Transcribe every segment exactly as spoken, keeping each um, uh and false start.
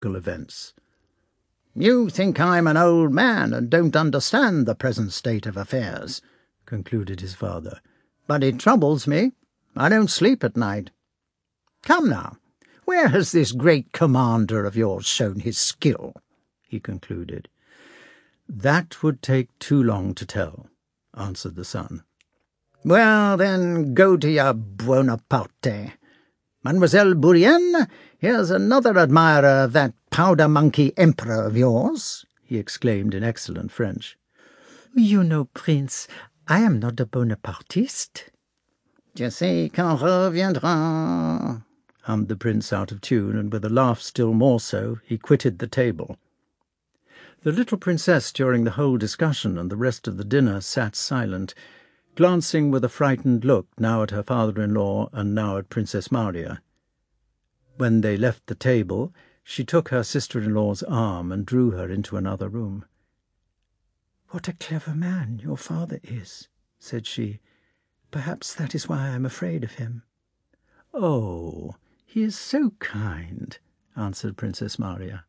political events. "You think I'm an old man and don't understand the present state of affairs," concluded his father. "But it troubles me. I don't sleep at night. Come now, where has this great commander of yours shown his skill?" he concluded. "That would take too long to tell," answered the son. "Well, then, go to your Buonaparte. Mademoiselle Bourienne, here's another admirer of that powder-monkey emperor of yours," he exclaimed in excellent French. "You know, Prince, I am not a Bonapartiste." "Je sais qu'on reviendra," hummed the prince out of tune, and with a laugh still more so, he quitted the table. The little princess, during the whole discussion and the rest of the dinner, sat silent, glancing with a frightened look now at her father-in-law and now at Princess Maria. When they left the table, she took her sister-in-law's arm and drew her into another room. "What a clever man your father is," said she. "Perhaps that is why I am afraid of him." "Oh, he is so kind," answered Princess Maria.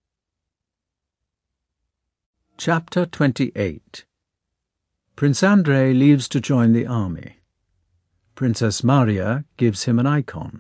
Chapter twenty-eight. Prince Andrei leaves to join the army. Princess Maria gives him an icon.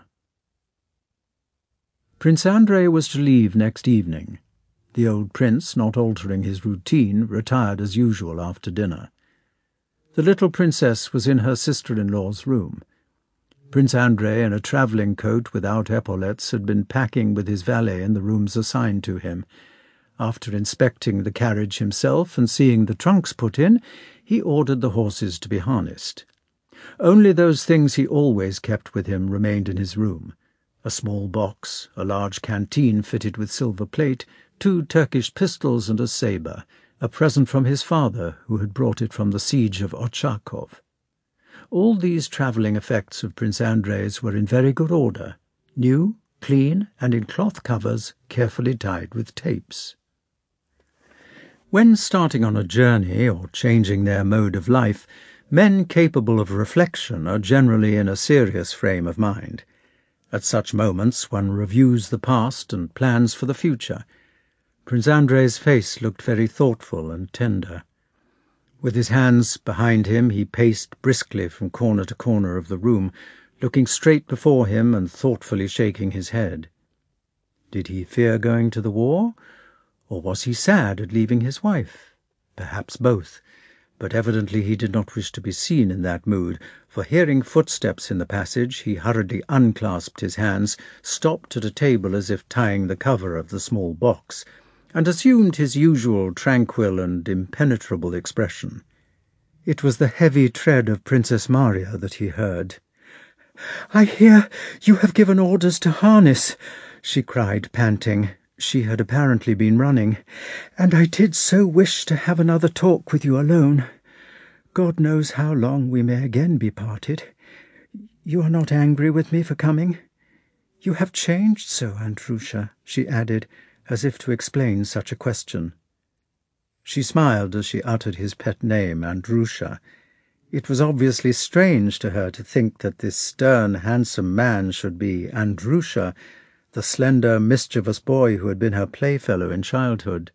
Prince Andrei was to leave next evening. The old prince, not altering his routine, retired as usual after dinner. The little princess was in her sister-in-law's room. Prince Andrei, in a travelling coat without epaulettes, had been packing with his valet in the rooms assigned to him. After inspecting the carriage himself and seeing the trunks put in, he ordered the horses to be harnessed. Only those things he always kept with him remained in his room: a small box, a large canteen fitted with silver plate, two Turkish pistols and a sabre, a present from his father, who had brought it from the siege of Ochakov. All these travelling effects of Prince Andrei's were in very good order, new, clean, and in cloth covers carefully tied with tapes. When starting on a journey or changing their mode of life, men capable of reflection are generally in a serious frame of mind. At such moments one reviews the past and plans for the future. Prince Andrei's face looked very thoughtful and tender. With his hands behind him, he paced briskly from corner to corner of the room, looking straight before him and thoughtfully shaking his head. Did he fear going to the war? Or was he sad at leaving his wife? Perhaps both, but evidently he did not wish to be seen in that mood, for hearing footsteps in the passage, he hurriedly unclasped his hands, stopped at a table as if tying the cover of the small box, and assumed his usual tranquil and impenetrable expression. It was the heavy tread of Princess Maria that he heard. "I hear you have given orders to harness," she cried, panting. She had apparently been running. "And I did so wish to have another talk with you alone. God knows how long we may again be parted. You are not angry with me for coming? You have changed so, Andrusha," she added, as if to explain such a question. She smiled as she uttered his pet name, Andrusha. It was obviously strange to her to think that this stern, handsome man should be Andrusha, the slender, mischievous boy who had been her playfellow in childhood.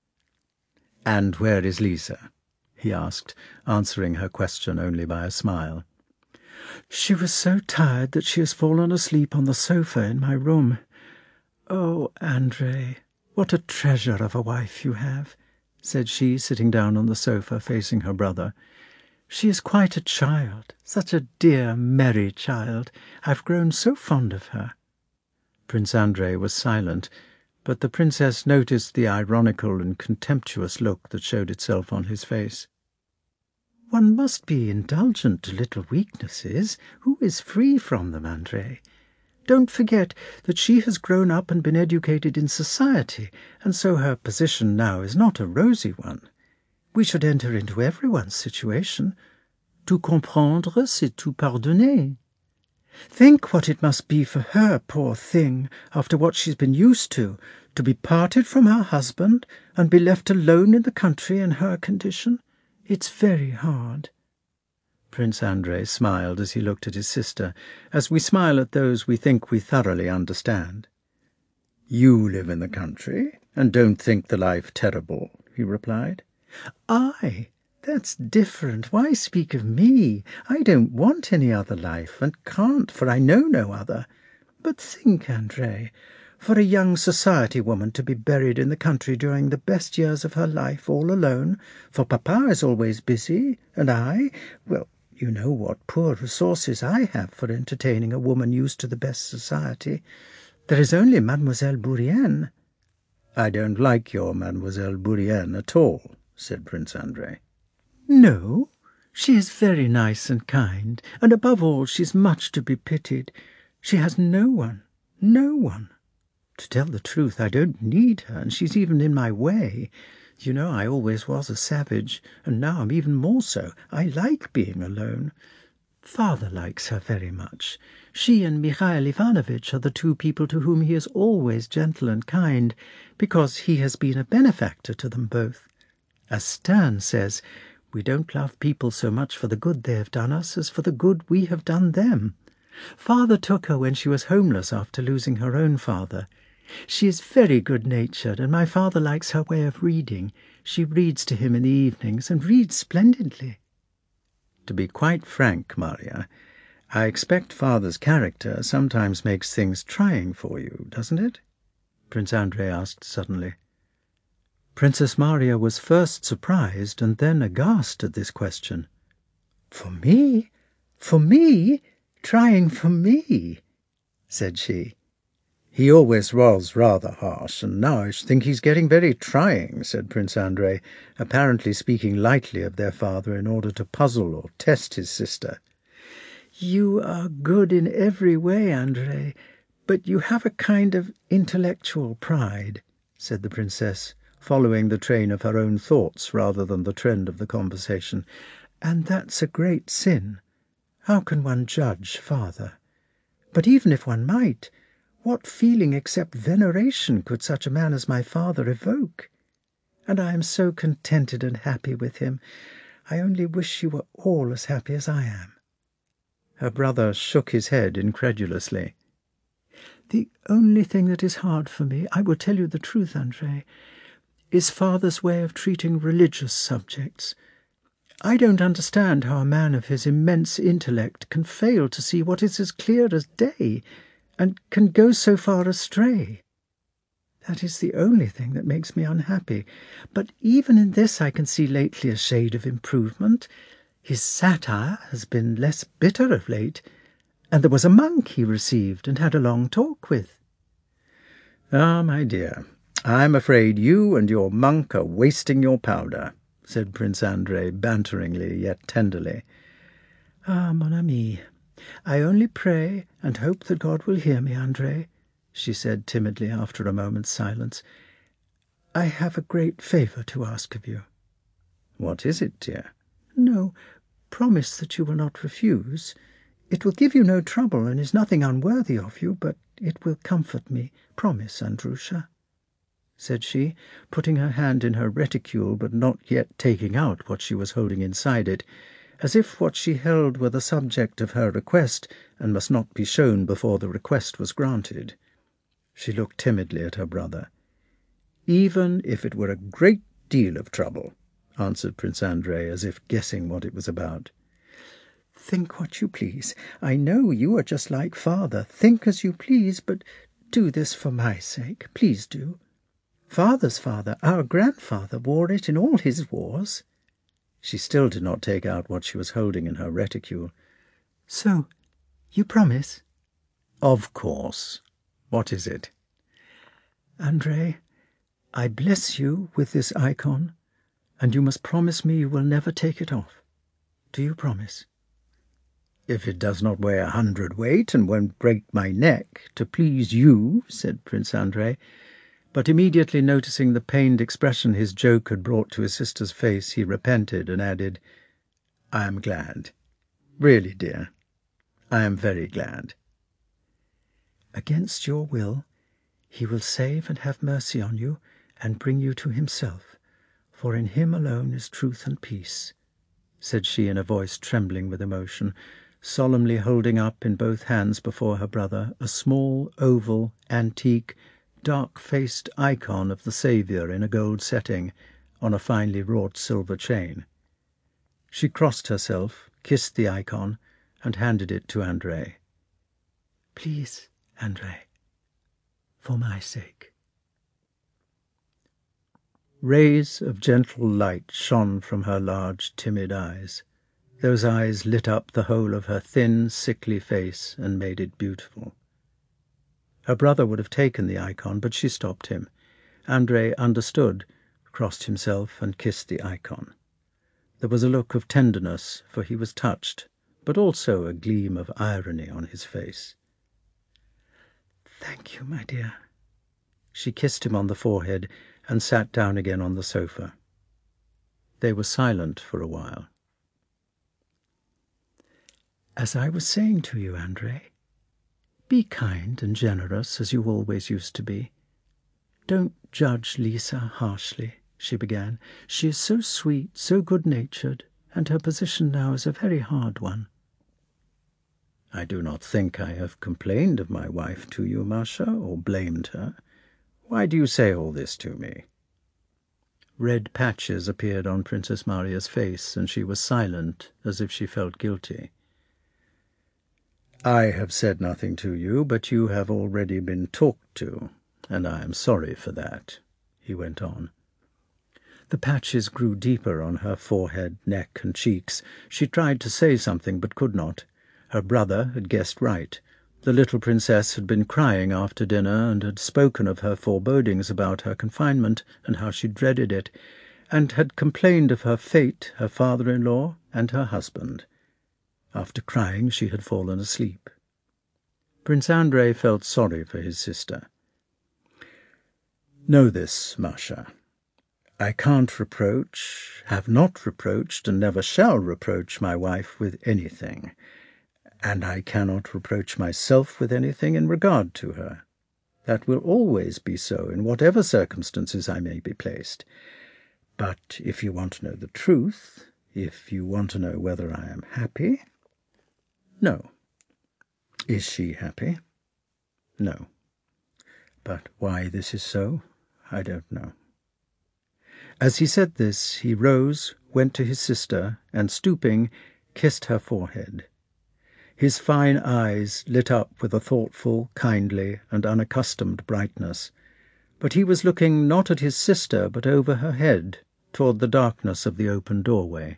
"And where is Lisa?" he asked, answering her question only by a smile. "She was so tired that she has fallen asleep on the sofa in my room. Oh, Andrei, what a treasure of a wife you have," said she, sitting down on the sofa facing her brother. "She is quite a child, such a dear, merry child. I've grown so fond of her." Prince Andrei was silent, but the princess noticed the ironical and contemptuous look that showed itself on his face. "One must be indulgent to little weaknesses. Who is free from them, Andrei? Don't forget that she has grown up and been educated in society, and so her position now is not a rosy one. We should enter into everyone's situation. Tout comprendre, c'est tout pardonner. Think what it must be for her, poor thing, after what she's been used to, to be parted from her husband and be left alone in the country in her condition. It's very hard." Prince Andrei smiled as he looked at his sister, as we smile at those we think we thoroughly understand. "You live in the country, and don't think the life terrible," he replied. "I? That's different. Why speak of me? I don't want any other life, and can't, for I know no other. But think, Andre, for a young society woman to be buried in the country during the best years of her life, all alone, for papa is always busy, and I, well, you know what poor resources I have for entertaining a woman used to the best society. There is only Mademoiselle Bourienne." "I don't like your Mademoiselle Bourienne at all," said Prince Andrei. "No, she is very nice and kind, and above all she's much to be pitied. She has no one, no one. To tell the truth, I don't need her, and she's even in my way. You know I always was a savage, and now I'm even more so. I like being alone. Father likes her very much. She and Mikhail Ivanovitch are the two people to whom he is always gentle and kind, because he has been a benefactor to them both. As Sterne says, we don't love people so much for the good they have done us as for the good we have done them. Father took her when she was homeless after losing her own father. She is very good-natured, and my father likes her way of reading. She reads to him in the evenings, and reads splendidly." "To be quite frank, Maria, I expect Father's character sometimes makes things trying for you, doesn't it?" Prince Andrei asked suddenly. Princess Maria was first surprised and then aghast at this question. "For me? For me? Trying for me?" said she. "He always was rather harsh, and now I think he's getting very trying," said Prince Andrei, apparently speaking lightly of their father in order to puzzle or test his sister. "You are good in every way, Andrei, but you have a kind of intellectual pride," said the princess, following the train of her own thoughts rather than the trend of the conversation, "and that's a great sin. How can one judge Father? But even if one might, what feeling except veneration could such a man as my father evoke? And I am so contented and happy with him. I only wish you were all as happy as I am." Her brother shook his head incredulously. "The only thing that is hard for me, I will tell you the truth, Andrei, is Father's way of treating religious subjects. I don't understand how a man of his immense intellect can fail to see what is as clear as day, and can go so far astray. That is the only thing that makes me unhappy. But even in this I can see lately a shade of improvement. His satire has been less bitter of late, and there was a monk he received and had a long talk with." "Ah, my dear, I'm afraid you and your monk are wasting your powder," said Prince Andrei banteringly yet tenderly. "Ah, mon ami, I only pray and hope that God will hear me, Andrei," she said timidly after a moment's silence. "I have a great favour to ask of you." "What is it, dear?" "No, promise that you will not refuse. It will give you no trouble and is nothing unworthy of you, but it will comfort me. Promise, Andrusha," said she, putting her hand in her reticule but not yet taking out what she was holding inside it, as if what she held were the subject of her request and must not be shown before the request was granted. She looked timidly at her brother. "Even if it were a great deal of trouble," answered Prince Andrei, as if guessing what it was about. "Think what you please. I know you are just like Father. Think as you please, but do this for my sake. Please do. Father's father, our grandfather, wore it in all his wars." She still did not take out what she was holding in her reticule. "So, you promise?" "Of course. What is it?" "Andrei, I bless you with this icon, and you must promise me you will never take it off. Do you promise?" "If it does not weigh a hundredweight and won't break my neck, to please you," said Prince Andrei, but immediately noticing the pained expression his joke had brought to his sister's face, he repented and added, "I am glad. Really, dear, I am very glad." "Against your will, he will save and have mercy on you and bring you to himself, for in him alone is truth and peace," said she in a voice trembling with emotion, solemnly holding up in both hands before her brother a small, oval, antique, dark-faced icon of the Saviour in a gold setting on a finely wrought silver chain. She crossed herself, kissed the icon, and handed it to André. "Please, André, for my sake." Rays of gentle light shone from her large, timid eyes. Those eyes lit up the whole of her thin, sickly face and made it beautiful. Her brother would have taken the icon, but she stopped him. André understood, crossed himself, and kissed the icon. There was a look of tenderness, for he was touched, but also a gleam of irony on his face. "Thank you, my dear." She kissed him on the forehead and sat down again on the sofa. They were silent for a while. "As I was saying to you, André, be kind and generous as you always used to be. Don't judge Lisa harshly," she began. "She is so sweet, so good-natured, and her position now is a very hard one." "I do not think I have complained of my wife to you, Masha, or blamed her. Why do you say all this to me?" Red patches appeared on Princess Maria's face, and she was silent, as if she felt guilty. "I have said nothing to you, but you have already been talked to, and I am sorry for that," he went on. The patches grew deeper on her forehead, neck, and cheeks. She tried to say something, but could not. Her brother had guessed right. The little princess had been crying after dinner, and had spoken of her forebodings about her confinement, and how she dreaded it, and had complained of her fate, her father-in-law, and her husband. After crying, she had fallen asleep. Prince André felt sorry for his sister. "Know this, Masha. I can't reproach, have not reproached, and never shall reproach my wife with anything, and I cannot reproach myself with anything in regard to her. That will always be so in whatever circumstances I may be placed. But if you want to know the truth, if you want to know whether I am happy, no. Is she happy? No. But why this is so, I don't know." As he said this, he rose, went to his sister, and stooping, kissed her forehead. His fine eyes lit up with a thoughtful, kindly, and unaccustomed brightness, but he was looking not at his sister, but over her head, toward the darkness of the open doorway.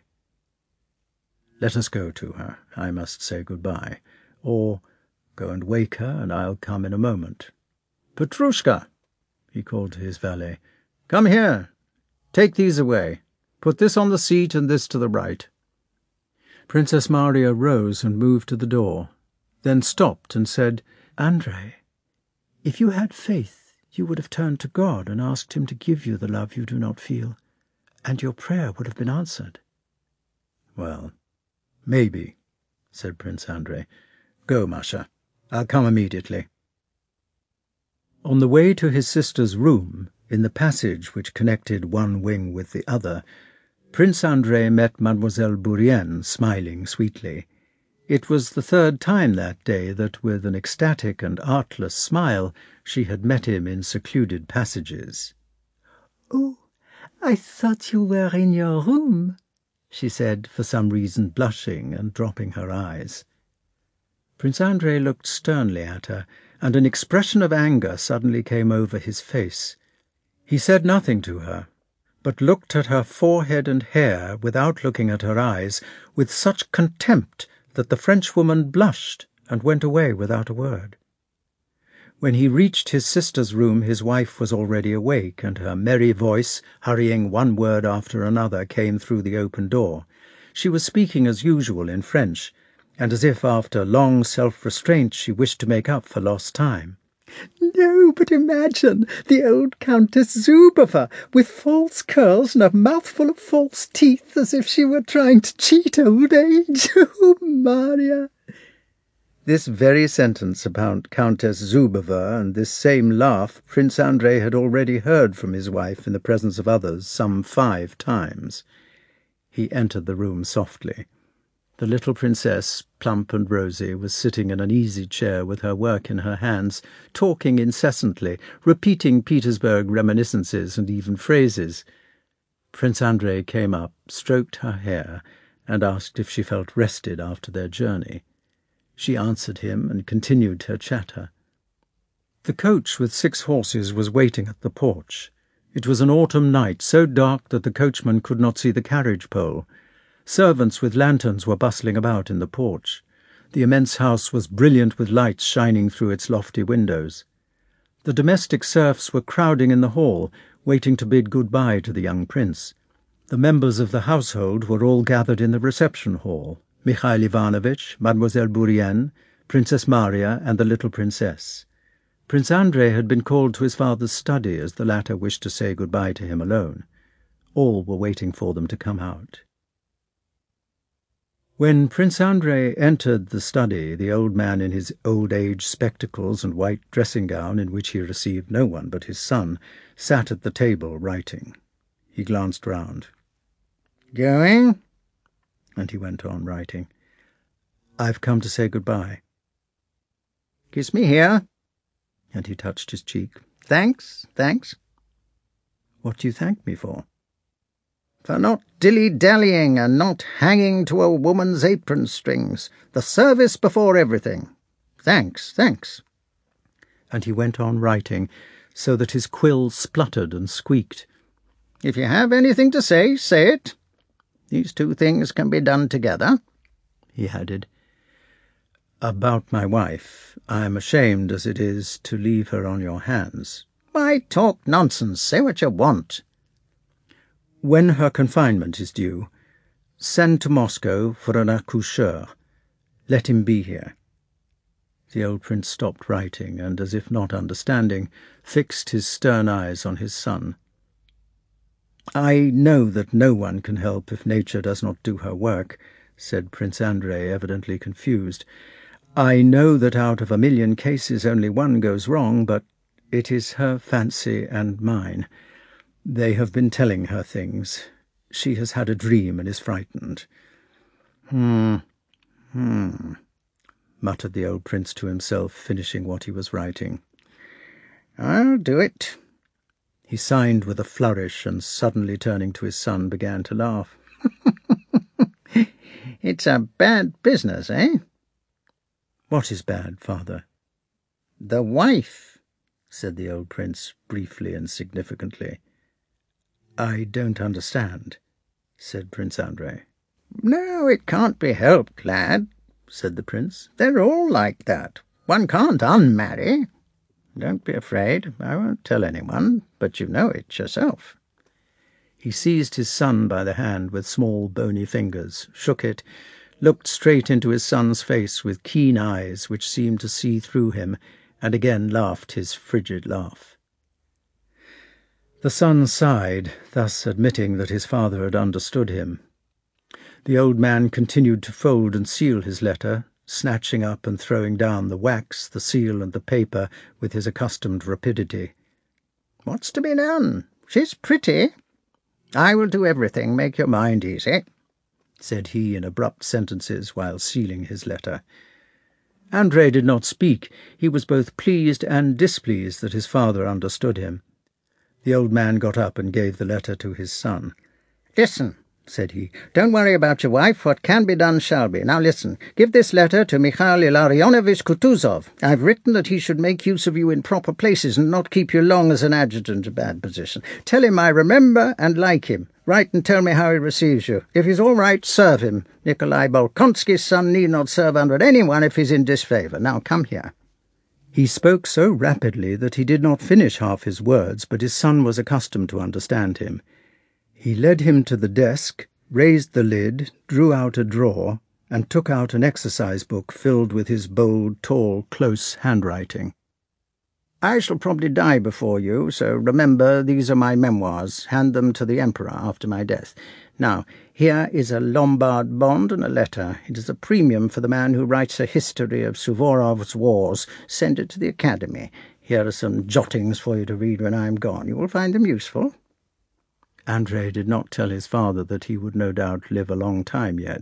"Let us go to her. I must say good-bye. Or go and wake her, and I'll come in a moment. Petrushka," he called to his valet, "come here. Take these away. Put this on the seat and this to the right." Princess Maria rose and moved to the door, then stopped and said, "André, if you had faith, you would have turned to God and asked him to give you the love you do not feel, and your prayer would have been answered." "Well, maybe," said Prince André. "Go, Masha. I'll come immediately." On the way to his sister's room, in the passage which connected one wing with the other, Prince André met Mademoiselle Bourienne, smiling sweetly. It was the third time that day that, with an ecstatic and artless smile, she had met him in secluded passages. "Oh, I thought you were in your room," she said, for some reason blushing and dropping her eyes. Prince André looked sternly at her, and an expression of anger suddenly came over his face. He said nothing to her, but looked at her forehead and hair without looking at her eyes, with such contempt that the Frenchwoman blushed and went away without a word. When he reached his sister's room, his wife was already awake, and her merry voice, hurrying one word after another, came through the open door. She was speaking as usual in French, and as if after long self-restraint she wished to make up for lost time. "No, but imagine the old Countess Zubover, with false curls and a mouthful of false teeth, as if she were trying to cheat old age. Oh, Maria!" This very sentence about Countess Zubover and this same laugh Prince André had already heard from his wife in the presence of others some five times. He entered the room softly. The little princess, plump and rosy, was sitting in an easy chair with her work in her hands, talking incessantly, repeating Petersburg reminiscences and even phrases. Prince Andrei came up, stroked her hair, and asked if she felt rested after their journey. She answered him and continued her chatter. The coach with six horses was waiting at the porch. It was an autumn night, so dark that the coachman could not see the carriage pole. Servants with lanterns were bustling about in the porch. The immense house was brilliant with lights shining through its lofty windows. The domestic serfs were crowding in the hall, waiting to bid good-bye to the young prince. The members of the household were all gathered in the reception hall: Mikhail Ivanovitch, Mademoiselle Bourienne, Princess Maria, and the little princess. Prince Andrei had been called to his father's study, as the latter wished to say good-bye to him alone. All were waiting for them to come out. When Prince Andrei entered the study, the old man in his old-age spectacles and white dressing-gown, in which he received no one but his son, sat at the table writing. He glanced round. "Going?" And he went on writing. "I've come to say good-bye." "Kiss me here." And he touched his cheek. "Thanks, thanks." "What do you thank me for?" "For not dilly-dallying and not hanging to a woman's apron strings. The service before everything. Thanks, thanks." And he went on writing, so that his quill spluttered and squeaked. "If you have anything to say, say it. These two things can be done together," he added. "About my wife, I am ashamed as it is to leave her on your hands." "Why talk nonsense? Say what you want." "When her confinement is due, send to Moscow for an accoucheur. Let him be here." The old prince stopped writing, and, as if not understanding, fixed his stern eyes on his son. "I know that no one can help if nature does not do her work," said Prince Andrei, evidently confused. "I know that out of a million cases only one goes wrong, but it is her fancy and mine. They have been telling her things. She has had a dream and is frightened." Hmm, hmm, muttered the old prince to himself, finishing what he was writing. "I'll do it." He signed with a flourish, and suddenly turning to his son, began to laugh. "It's a bad business, eh?" "What is bad, father?" "The wife," said the old prince, briefly and significantly. "I don't understand," said Prince Andrei. "No, it can't be helped, lad," said the prince. "They're all like that. One can't unmarry. Don't be afraid. I won't tell anyone, but you know it yourself." He seized his son by the hand with small bony fingers, shook it, looked straight into his son's face with keen eyes which seemed to see through him, and again laughed his frigid laugh. The son sighed, thus admitting that his father had understood him. The old man continued to fold and seal his letter, snatching up and throwing down the wax, the seal, and the paper with his accustomed rapidity. "What's to be done? She's pretty. I will do everything, make your mind easy," said he in abrupt sentences while sealing his letter. Andrei did not speak. He was both pleased and displeased that his father understood him. The old man got up and gave the letter to his son. "Listen," said he. "Don't worry about your wife. What can be done shall be. Now listen. Give this letter to Mikhail Illarionovich Kutuzov. I've written that he should make use of you in proper places and not keep you long as an adjutant, a bad position. Tell him I remember and like him. Write and tell me how he receives you. If he's all right, serve him. Nikolai Bolkonsky's son need not serve under anyone if he's in disfavour. Now come here." He spoke so rapidly that he did not finish half his words, but his son was accustomed to understand him. He led him to the desk, raised the lid, drew out a drawer, and took out an exercise book filled with his bold, tall, close handwriting. "I shall probably die before you, so remember these are my memoirs. Hand them to the Emperor after my death. Now, here is a Lombard bond and a letter. It is a premium for the man who writes a history of Suvorov's wars. Send it to the Academy. Here are some jottings for you to read when I am gone. You will find them useful." Andrei did not tell his father that he would no doubt live a long time yet.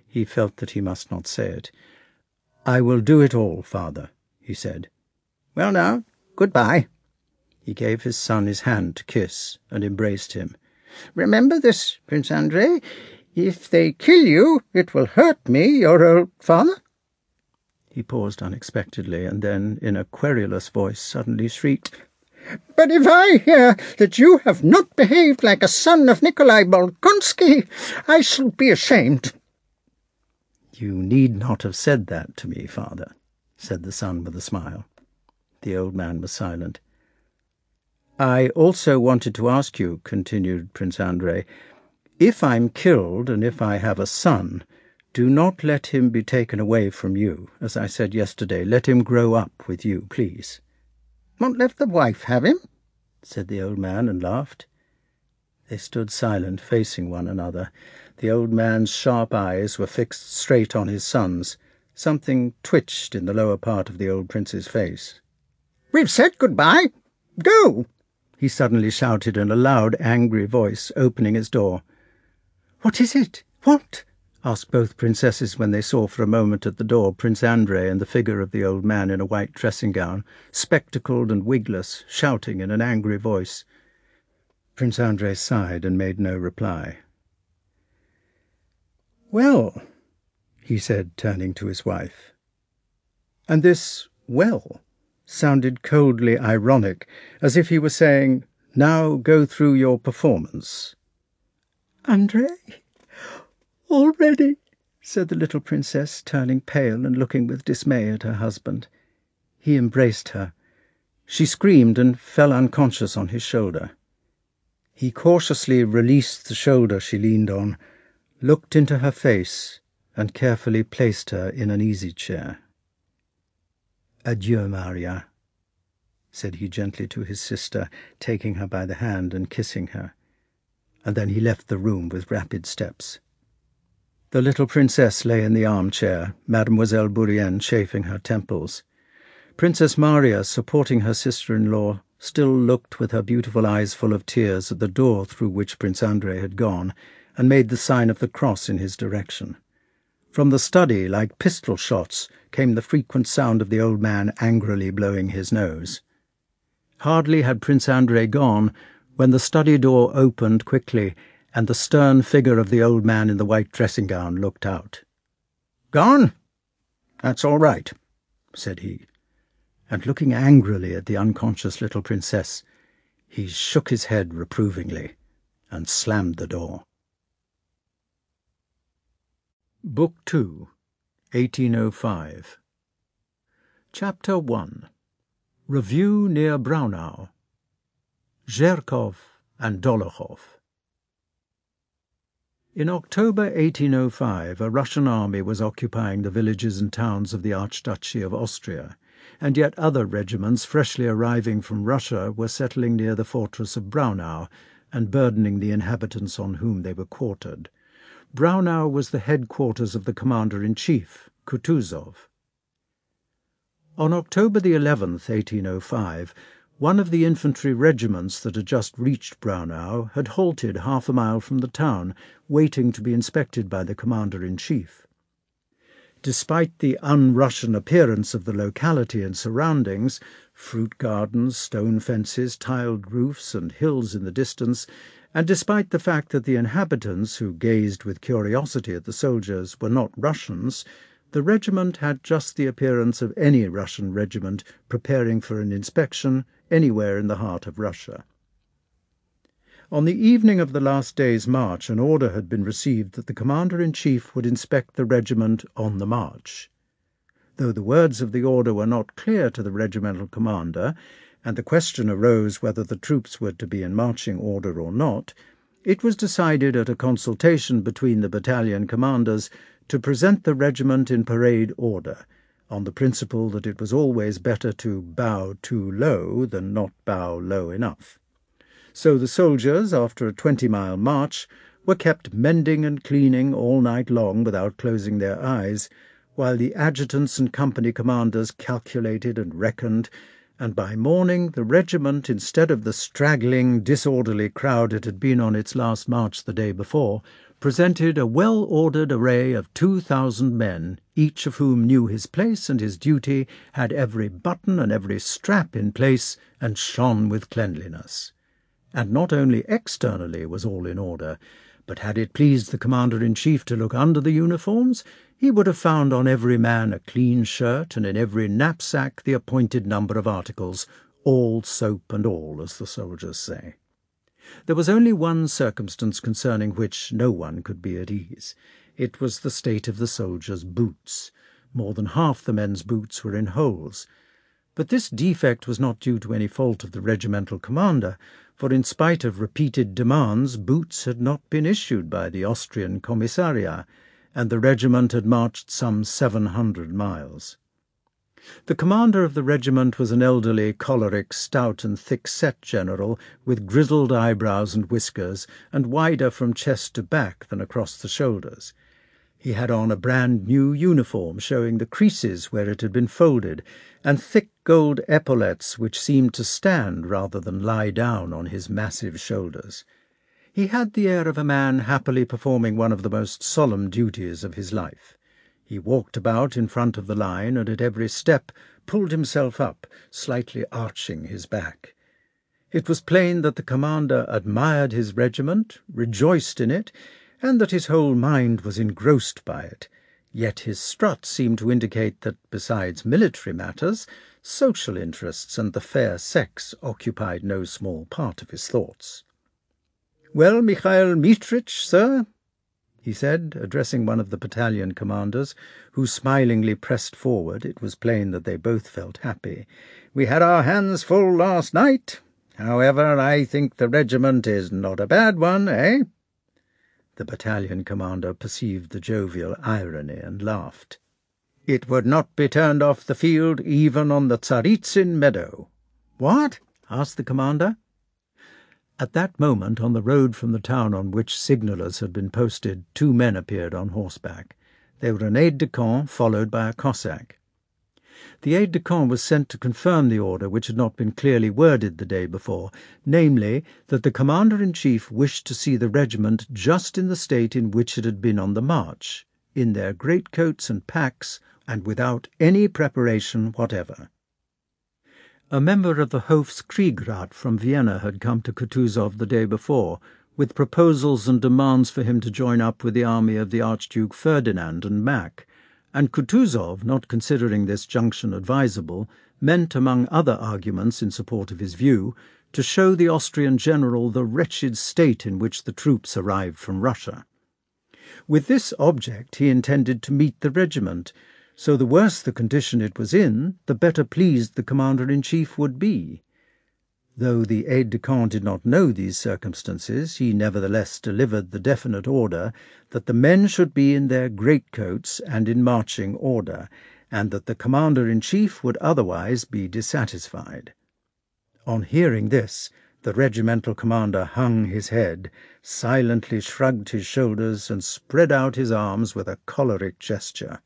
He felt that he must not say it. "I will do it all, father," he said. "Well now, good-bye." He gave his son his hand to kiss, and embraced him. "Remember this, Prince Andrei. If they kill you, it will hurt me, your old father." He paused unexpectedly, and then, in a querulous voice, suddenly shrieked, "But if I hear that you have not behaved like a son of Nikolai Bolkonsky, I shall be ashamed." "You need not have said that to me, father," said the son with a smile. The old man was silent. "I also wanted to ask you," continued Prince Andrei, "if I'm killed and if I have a son, do not let him be taken away from you. As I said yesterday, let him grow up with you, please." "Won't let the wife have him?" said the old man, and laughed. They stood silent, facing one another. The old man's sharp eyes were fixed straight on his son's. Something twitched in the lower part of the old prince's face. "We've said good-bye. Go!" he suddenly shouted in a loud, angry voice, opening his door. "What is it? What?" asked both princesses when they saw for a moment at the door Prince Andrei and the figure of the old man in a white dressing-gown, spectacled and wigless, shouting in an angry voice. Prince Andrei sighed and made no reply. "Well," he said, turning to his wife. And this "well" sounded coldly ironic, as if he were saying, "Now go through your performance." "Andrei, already?" said the little princess, turning pale and looking with dismay at her husband. He embraced her. She screamed and fell unconscious on his shoulder. He cautiously released the shoulder she leaned on, looked into her face, and carefully placed her in an easy-chair. "Adieu, Maria," said he gently to his sister, taking her by the hand and kissing her. And then he left the room with rapid steps. The little princess lay in the armchair, Mademoiselle Bourienne chafing her temples. Princess Maria, supporting her sister-in-law, still looked with her beautiful eyes full of tears at the door through which Prince Andrei had gone, and made the sign of the cross in his direction. From the study, like pistol shots, came the frequent sound of the old man angrily blowing his nose. Hardly had Prince Andrei gone when the study door opened quickly, and the stern figure of the old man in the white dressing-gown looked out. "Gone? That's all right," said he, and looking angrily at the unconscious little princess, he shook his head reprovingly and slammed the door. Book two, eighteen oh five. Chapter one. Review near Braunau. Zherkov and Dolokhov. In October eighteen oh five, a Russian army was occupying the villages and towns of the Archduchy of Austria, and yet other regiments freshly arriving from Russia were settling near the fortress of Braunau and burdening the inhabitants on whom they were quartered. Braunau was the headquarters of the commander-in-chief, Kutuzov. On October the eleventh, eighteen oh five, one of the infantry regiments that had just reached Braunau had halted half a mile from the town, waiting to be inspected by the commander-in-chief. Despite the un-Russian appearance of the locality and surroundings, fruit gardens, stone fences, tiled roofs, and hills in the distance, and despite the fact that the inhabitants, who gazed with curiosity at the soldiers, were not Russians, the regiment had just the appearance of any Russian regiment preparing for an inspection anywhere in the heart of Russia. On the evening of the last day's march, an order had been received that the commander-in-chief would inspect the regiment on the march. Though the words of the order were not clear to the regimental commander, and the question arose whether the troops were to be in marching order or not, it was decided at a consultation between the battalion commanders to present the regiment in parade order, on the principle that it was always better to bow too low than not bow low enough. So the soldiers, after a twenty-mile march, were kept mending and cleaning all night long without closing their eyes, while the adjutants and company commanders calculated and reckoned, and by morning the regiment, instead of the straggling, disorderly crowd it had been on its last march the day before, presented a well-ordered array of two thousand men, each of whom knew his place and his duty, had every button and every strap in place, and shone with cleanliness. And not only externally was all in order, but had it pleased the Commander-in-Chief to look under the uniforms, he would have found on every man a clean shirt, and in every knapsack the appointed number of articles, all soap and all, as the soldiers say. There was only one circumstance concerning which no one could be at ease. It was the state of the soldiers' boots. More than half the men's boots were in holes. But this defect was not due to any fault of the regimental commander, for in spite of repeated demands, boots had not been issued by the Austrian commissariat, and the regiment had marched some seven hundred miles. The commander of the regiment was an elderly, choleric, stout and thick-set general, with grizzled eyebrows and whiskers, and wider from chest to back than across the shoulders. He had on a brand-new uniform showing the creases where it had been folded, and thick gold epaulettes which seemed to stand rather than lie down on his massive shoulders. He had the air of a man happily performing one of the most solemn duties of his life. He walked about in front of the line, and at every step pulled himself up, slightly arching his back. It was plain that the commander admired his regiment, rejoiced in it, and that his whole mind was engrossed by it, yet his strut seemed to indicate that, besides military matters, social interests and the fair sex occupied no small part of his thoughts. "Well, Mikhail Mitrich, sir?" he said, addressing one of the battalion commanders, who smilingly pressed forward. It was plain that they both felt happy. "We had our hands full last night. However, I think the regiment is not a bad one, eh?" The battalion commander perceived the jovial irony and laughed. "It would not be turned off the field even on the Tsaritsyn meadow." "What?" asked the commander. At that moment, on the road from the town on which signallers had been posted, two men appeared on horseback. They were an aide-de-camp followed by a Cossack. The aide-de-camp was sent to confirm the order which had not been clearly worded the day before, namely, that the Commander-in-Chief wished to see the regiment just in the state in which it had been on the march, in their greatcoats and packs, and without any preparation whatever. A member of the Hofkriegsrat from Vienna had come to Kutuzov the day before, with proposals and demands for him to join up with the army of the Archduke Ferdinand and Mack, and Kutuzov, not considering this junction advisable, meant, among other arguments in support of his view, to show the Austrian general the wretched state in which the troops arrived from Russia. With this object he intended to meet the regiment, so the worse the condition it was in, the better pleased the Commander-in-Chief would be. Though the aide-de-camp did not know these circumstances, he nevertheless delivered the definite order that the men should be in their greatcoats and in marching order, and that the Commander-in-Chief would otherwise be dissatisfied. On hearing this, the regimental commander hung his head, silently shrugged his shoulders, and spread out his arms with a choleric gesture.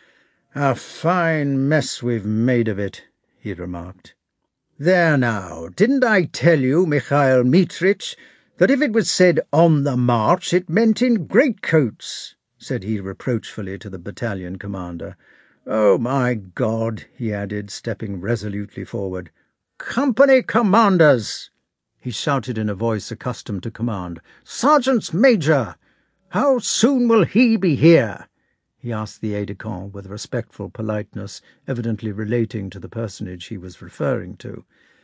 "A fine mess we've made of it," he remarked. "There now, didn't I tell you, Mikhail Mitrich, that if it was said on the march it meant in greatcoats?" said he reproachfully to the battalion commander. "Oh, my God," he added, stepping resolutely forward. "Company commanders!" he shouted in a voice accustomed to command. "Sergeants Major! How soon will he be here?" he asked the aide-de-camp with respectful politeness, evidently relating to the personage he was referring to.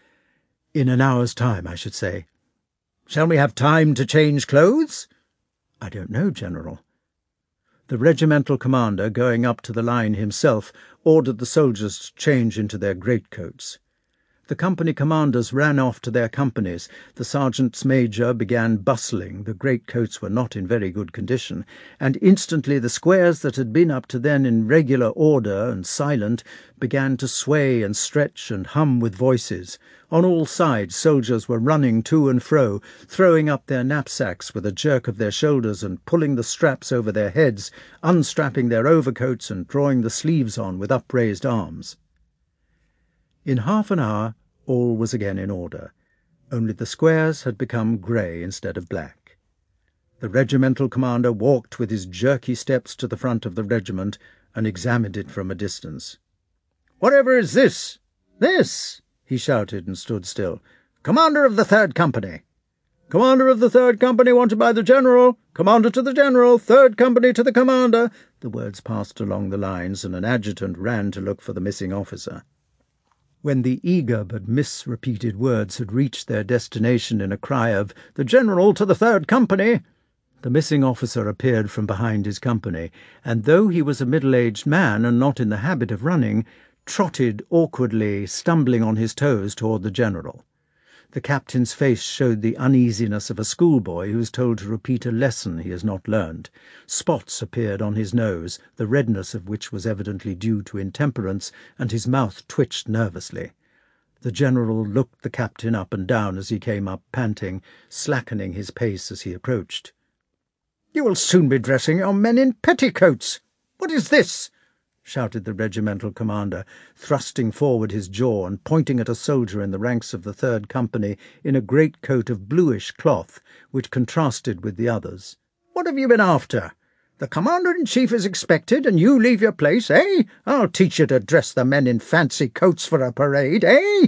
"In an hour's time, I should say." "Shall we have time to change clothes?" "I don't know, General." The regimental commander, going up to the line himself, ordered the soldiers to change into their greatcoats. The company commanders ran off to their companies. The sergeants major began bustling. The greatcoats were not in very good condition, and instantly the squares that had been up to then in regular order and silent began to sway and stretch and hum with voices. On all sides soldiers were running to and fro, throwing up their knapsacks with a jerk of their shoulders and pulling the straps over their heads, unstrapping their overcoats and drawing the sleeves on with upraised arms. In half an hour all was again in order, only the squares had become grey instead of black. The regimental commander walked with his jerky steps to the front of the regiment and examined it from a distance. "Whatever is this? This?" he shouted and stood still. "Commander of the Third Company." "Commander of the Third Company wanted by the General. Commander to the General. Third Company to the Commander." The words passed along the lines, and an adjutant ran to look for the missing officer. When the eager but misrepeated words had reached their destination in a cry of "The General to the Third Company," the missing officer appeared from behind his company, and though he was a middle-aged man and not in the habit of running, trotted awkwardly, stumbling on his toes toward the General. The captain's face showed the uneasiness of a schoolboy who is told to repeat a lesson he has not learned. Spots appeared on his nose, the redness of which was evidently due to intemperance, and his mouth twitched nervously. The General looked the captain up and down as he came up, panting, slackening his pace as he approached. "You will soon be dressing your men in petticoats. What is this?" shouted the regimental commander, thrusting forward his jaw and pointing at a soldier in the ranks of the Third Company in a greatcoat of bluish cloth, which contrasted with the others. "What have you been after? The Commander-in-Chief is expected, and you leave your place, eh? I'll teach you to dress the men in fancy coats for a parade, eh?"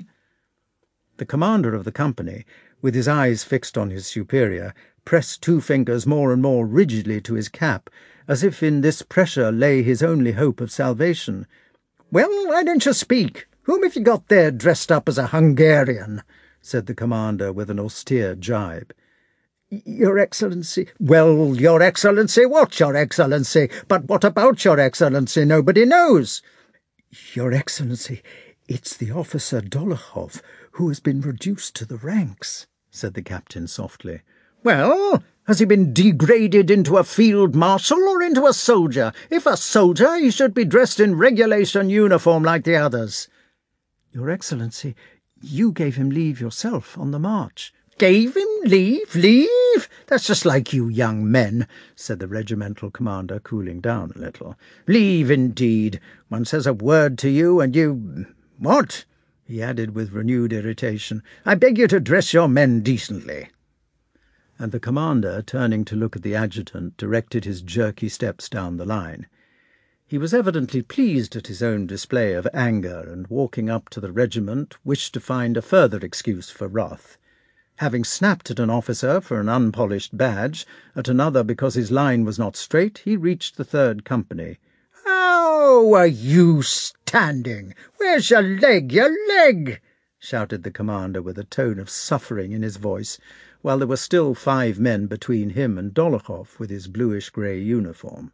The commander of the company, with his eyes fixed on his superior, pressed two fingers more and more rigidly to his cap, as if in this pressure lay his only hope of salvation. "Well, why don't you speak? Whom have you got there dressed up as a Hungarian?" said the commander with an austere jibe. "Your Excellency—" "Well, Your Excellency, what, Your Excellency? But what about Your Excellency? Nobody knows." "Your Excellency, it's the officer Dolokhov, who has been reduced to the ranks," said the captain softly. "Well, has he been degraded into a field marshal or into a soldier? If a soldier, he should be dressed in regulation uniform like the others." "Your Excellency, you gave him leave yourself on the march." "Gave him leave? Leave? That's just like you young men," said the regimental commander, cooling down a little. "Leave, indeed. One says a word to you, and you— What?" he added with renewed irritation. "I beg you to dress your men decently." And the commander, turning to look at the adjutant, directed his jerky steps down the line. He was evidently pleased at his own display of anger, and walking up to the regiment wished to find a further excuse for wrath. Having snapped at an officer for an unpolished badge, at another because his line was not straight, he reached the Third Company. "How are you standing? Where's your leg, your leg?" shouted the commander with a tone of suffering in his voice, while there were still five men between him and Dolokhov with his bluish-grey uniform.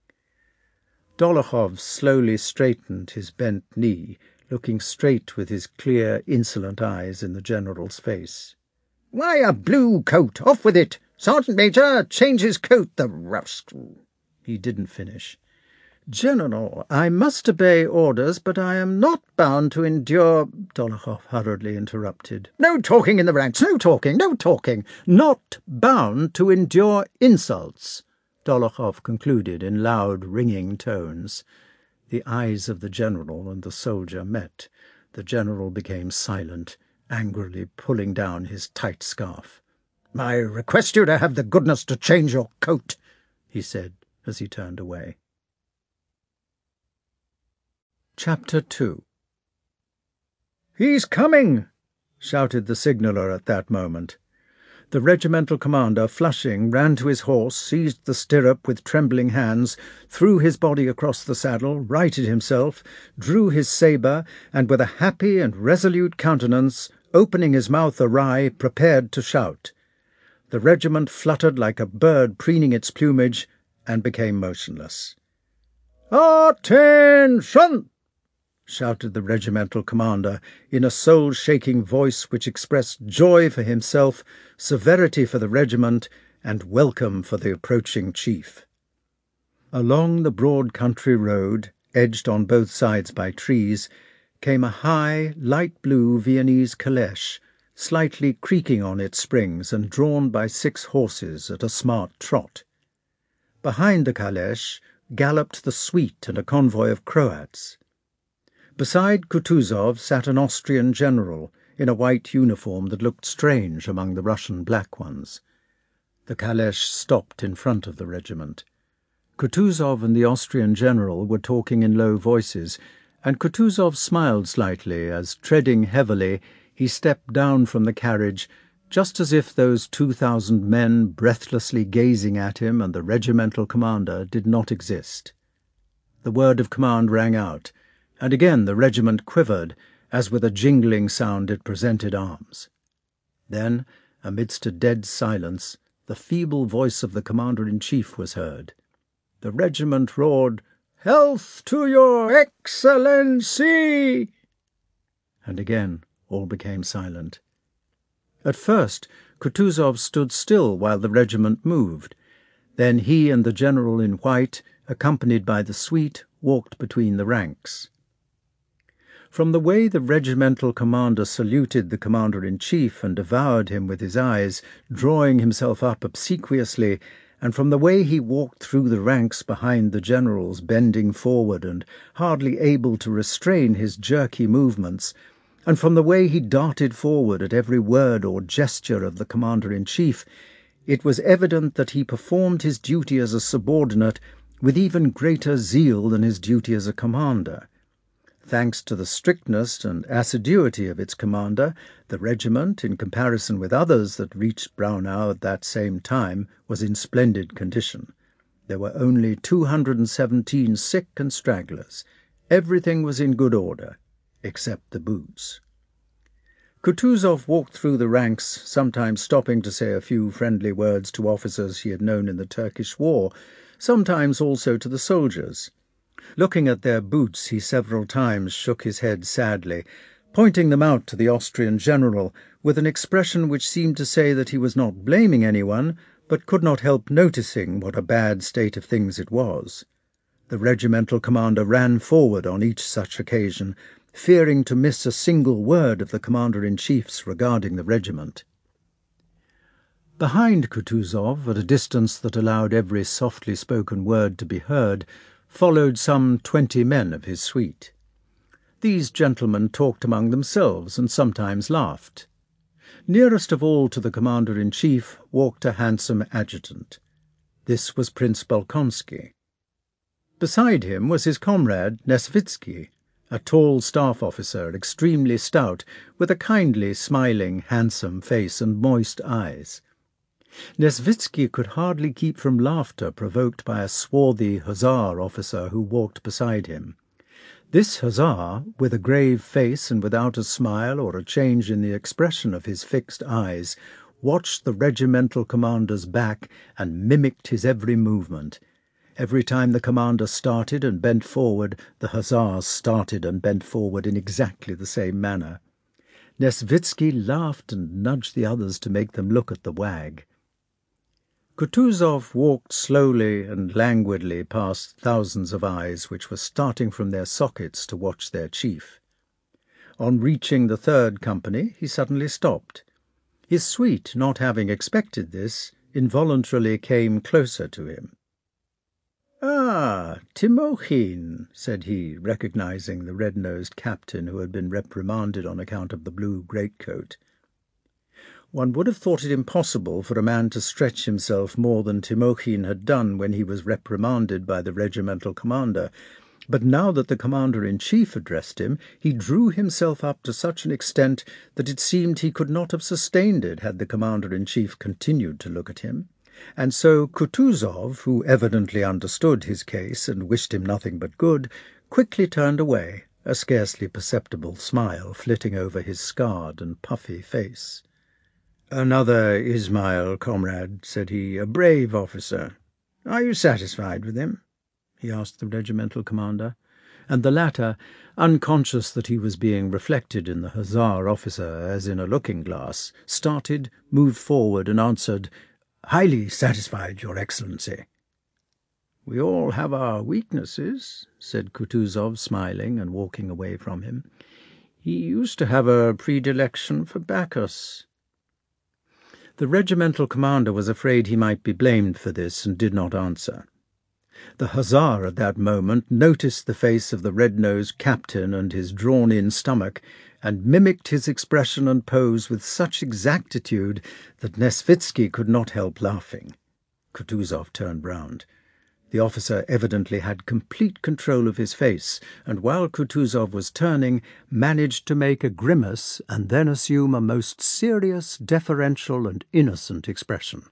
Dolokhov slowly straightened his bent knee, looking straight with his clear, insolent eyes in the general's face. "Why a blue coat? Off with it! Sergeant Major, change his coat, the rascal!" He didn't finish. "General, I must obey orders, but I am not bound to endure—" Dolokhov hurriedly interrupted. "No talking in the ranks, no talking, no talking!" "Not bound to endure insults," Dolokhov concluded in loud, ringing tones. The eyes of the general and the soldier met. The general became silent, angrily pulling down his tight scarf. "I request you to have the goodness to change your coat," he said as he turned away. Chapter two. "He's coming!" shouted the signaller at that moment. The regimental commander, flushing, ran to his horse, seized the stirrup with trembling hands, threw his body across the saddle, righted himself, drew his sabre, and with a happy and resolute countenance, opening his mouth awry, prepared to shout. The regiment fluttered like a bird preening its plumage, and became motionless. "Attention!" shouted the regimental commander in a soul-shaking voice which expressed joy for himself, severity for the regiment, and welcome for the approaching chief. Along the broad country road, edged on both sides by trees, came a high, light-blue Viennese calèche, slightly creaking on its springs and drawn by six horses at a smart trot. Behind the calèche galloped the suite and a convoy of Croats. Beside Kutuzov sat an Austrian general in a white uniform that looked strange among the Russian black ones. The caleche stopped in front of the regiment. Kutuzov and the Austrian general were talking in low voices, and Kutuzov smiled slightly as, treading heavily, he stepped down from the carriage, just as if those two thousand men breathlessly gazing at him and the regimental commander did not exist. The word of command rang out, and again the regiment quivered, as with a jingling sound it presented arms. Then, amidst a dead silence, the feeble voice of the commander-in-chief was heard. The regiment roared, "Health to your Excellency!" And again all became silent. At first Kutuzov stood still while the regiment moved. Then he and the general in white, accompanied by the suite, walked between the ranks. From the way the regimental commander saluted the commander-in-chief and devoured him with his eyes, drawing himself up obsequiously, and from the way he walked through the ranks behind the generals, bending forward and hardly able to restrain his jerky movements, and from the way he darted forward at every word or gesture of the commander-in-chief, it was evident that he performed his duty as a subordinate with even greater zeal than his duty as a commander. Thanks to the strictness and assiduity of its commander, the regiment, in comparison with others that reached Braunau at that same time, was in splendid condition. There were only two hundred and seventeen sick and stragglers. Everything was in good order, except the boots. Kutuzov walked through the ranks, sometimes stopping to say a few friendly words to officers he had known in the Turkish War, sometimes also to the soldiers. Looking at their boots, he several times shook his head sadly, pointing them out to the Austrian general with an expression which seemed to say that he was not blaming anyone, but could not help noticing what a bad state of things it was. The regimental commander ran forward on each such occasion, fearing to miss a single word of the commander-in-chief's regarding the regiment. Behind Kutuzov, at a distance that allowed every softly spoken word to be heard, followed some twenty men of his suite. These gentlemen talked among themselves and sometimes laughed. Nearest of all to the commander-in-chief walked a handsome adjutant. This was Prince Bolkonsky. Beside him was his comrade Nesvitsky, a tall staff officer, extremely stout, with a kindly, smiling, handsome face and moist eyes. Nesvitsky could hardly keep from laughter provoked by a swarthy hussar officer who walked beside him. This hussar, with a grave face and without a smile or a change in the expression of his fixed eyes, watched the regimental commander's back and mimicked his every movement. Every time the commander started and bent forward, the hussars started and bent forward in exactly the same manner. Nesvitsky laughed and nudged the others to make them look at the wag. Kutuzov walked slowly and languidly past thousands of eyes which were starting from their sockets to watch their chief. On reaching the third company, he suddenly stopped. His suite, not having expected this, involuntarily came closer to him. "Ah, Timokhin," said he, recognizing the red-nosed captain who had been reprimanded on account of the blue greatcoat. One would have thought it impossible for a man to stretch himself more than Timokhin had done when he was reprimanded by the regimental commander, but now that the commander-in-chief addressed him, he drew himself up to such an extent that it seemed he could not have sustained it had the commander-in-chief continued to look at him. And so Kutuzov, who evidently understood his case and wished him nothing but good, quickly turned away, a scarcely perceptible smile flitting over his scarred and puffy face. "Another Ismail, comrade," said he, "a brave officer. Are you satisfied with him?" he asked the regimental commander, and the latter, unconscious that he was being reflected in the hussar officer as in a looking-glass, started, moved forward, and answered, "Highly satisfied, Your Excellency." "We all have our weaknesses," said Kutuzov, smiling and walking away from him. "He used to have a predilection for Bacchus." The regimental commander was afraid he might be blamed for this and did not answer. The hussar at that moment noticed the face of the red-nosed captain and his drawn-in stomach, and mimicked his expression and pose with such exactitude that Nesvitsky could not help laughing. Kutuzov turned round. The officer evidently had complete control of his face, and while Kutuzov was turning, managed to make a grimace and then assume a most serious, deferential, and innocent expression.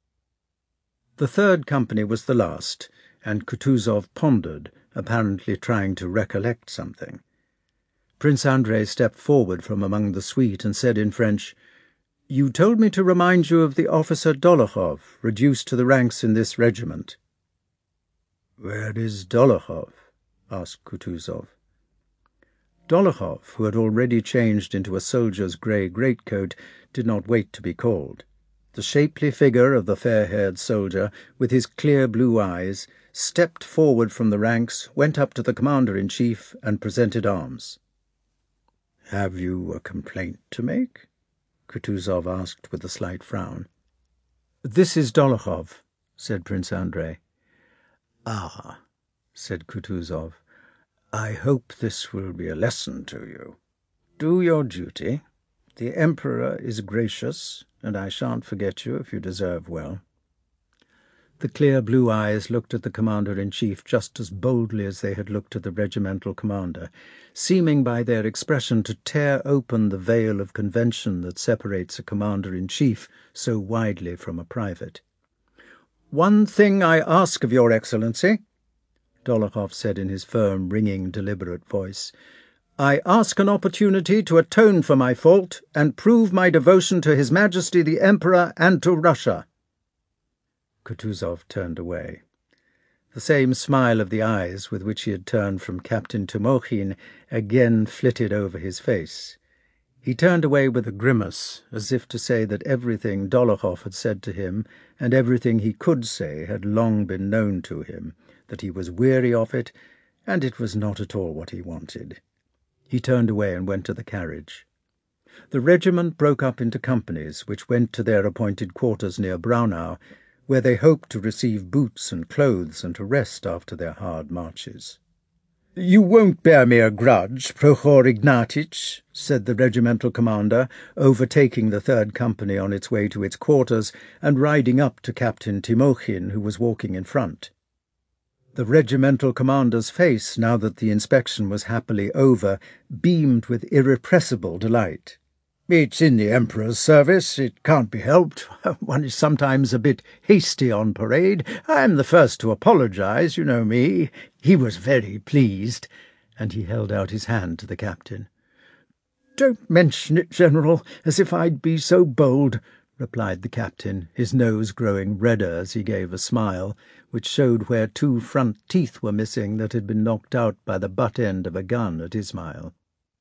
The third company was the last, and Kutuzov pondered, apparently trying to recollect something. Prince Andrei stepped forward from among the suite and said in French, "You told me to remind you of the officer Dolokhov, reduced to the ranks in this regiment." "Where is Dolokhov?" asked Kutuzov. Dolokhov, who had already changed into a soldier's grey greatcoat, did not wait to be called. The shapely figure of the fair-haired soldier, with his clear blue eyes, stepped forward from the ranks, went up to the commander-in-chief, and presented arms. "Have you a complaint to make?" Kutuzov asked with a slight frown. "This is Dolokhov," said Prince Andrei. "Ah," said Kutuzov, "I hope this will be a lesson to you. Do your duty. The Emperor is gracious, and I shan't forget you if you deserve well." The clear blue eyes looked at the commander-in-chief just as boldly as they had looked at the regimental commander, seeming by their expression to tear open the veil of convention that separates a commander-in-chief so widely from a private. "One thing I ask of your Excellency," Dolokhov said in his firm, ringing, deliberate voice. "I ask an opportunity to atone for my fault and prove my devotion to His Majesty the Emperor and to Russia." Kutuzov turned away. The same smile of the eyes with which he had turned from Captain Timokhin again flitted over his face. He turned away with a grimace, as if to say that everything Dolokhov had said to him, and everything he could say, had long been known to him, that he was weary of it, and it was not at all what he wanted. He turned away and went to the carriage. The regiment broke up into companies, which went to their appointed quarters near Braunau, where they hoped to receive boots and clothes and to rest after their hard marches. "You won't bear me a grudge, Prokhor Ignatitch," said the regimental commander, overtaking the third company on its way to its quarters and riding up to Captain Timokhin, who was walking in front. The regimental commander's face, now that the inspection was happily over, beamed with irrepressible delight. "It's in the Emperor's service. It can't be helped. One is sometimes a bit hasty on parade. I'm the first to apologize, you know me. He was very pleased," and he held out his hand to the captain. "Don't mention it, General, as if I'd be so bold," replied the captain, his nose growing redder as he gave a smile, which showed where two front teeth were missing that had been knocked out by the butt end of a gun at Ismail.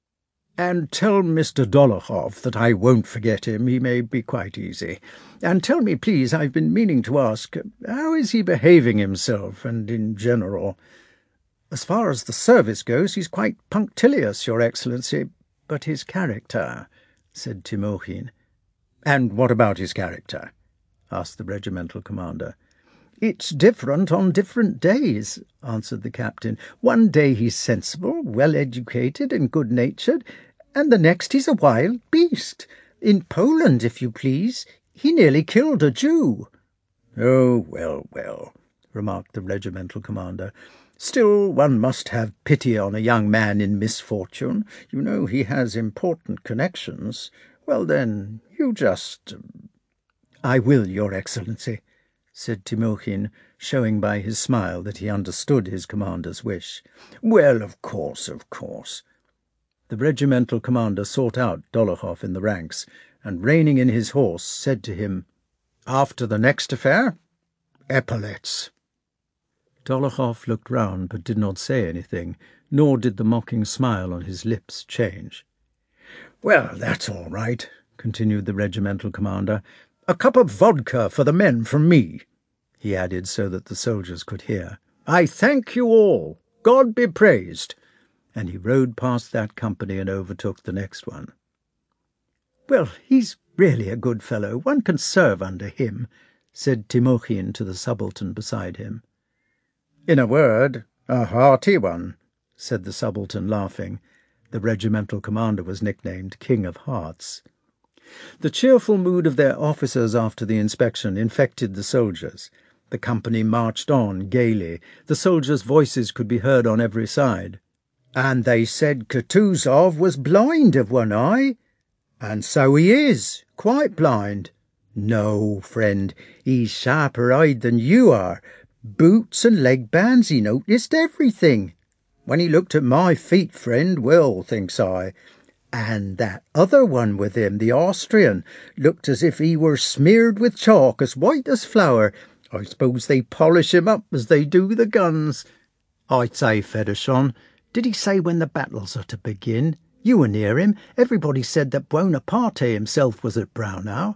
"And tell Mister Dolokhov that I won't forget him. He may be quite easy. And tell me, please, I've been meaning to ask, how is he behaving himself, and in general?" "As far as the service goes, he's quite punctilious, Your Excellency. But his character," said Timokhin. "And what about his character?" asked the regimental commander. "It's different on different days," answered the captain. "One day he's sensible, well-educated, and good-natured, and the next he's a wild beast. In Poland, if you please, he nearly killed a Jew." "Oh, well, well," remarked the regimental commander. "Still, one must have pity on a young man in misfortune. You know he has important connections. Well, then, you just—" "I will, Your Excellency," said Timokhin, showing by his smile that he understood his commander's wish. "Well, of course, of course." The regimental commander sought out Dolokhov in the ranks, and reining in his horse, said to him, "After the next affair, epaulets." Dolokhov looked round but did not say anything, nor did the mocking smile on his lips change. "Well, that's all right," continued the regimental commander. "A cup of vodka for the men from me," he added so that the soldiers could hear. "I thank you all. God be praised." And he rode past that company and overtook the next one. "Well, he's really a good fellow. One can serve under him," said Timokhin to the subaltern beside him. In a word, a hearty one, said the subaltern, laughing. The regimental commander was nicknamed King of Hearts. The cheerful mood of their officers after the inspection infected the soldiers. The company marched on gaily. The soldiers' voices could be heard on every side. And they said Kutuzov was blind of one eye. And so he is, quite blind. No, friend, he's sharper-eyed than you are. Boots and leg bands, he noticed everything. When he looked at my feet, friend, well, thinks I, and that other one with him, the Austrian, looked as if he were smeared with chalk, as white as flour. I suppose they polish him up as they do the guns. I'd say, Federshon, did he say when the battles are to begin? You were near him. Everybody said that Buonaparte himself was at Braunau.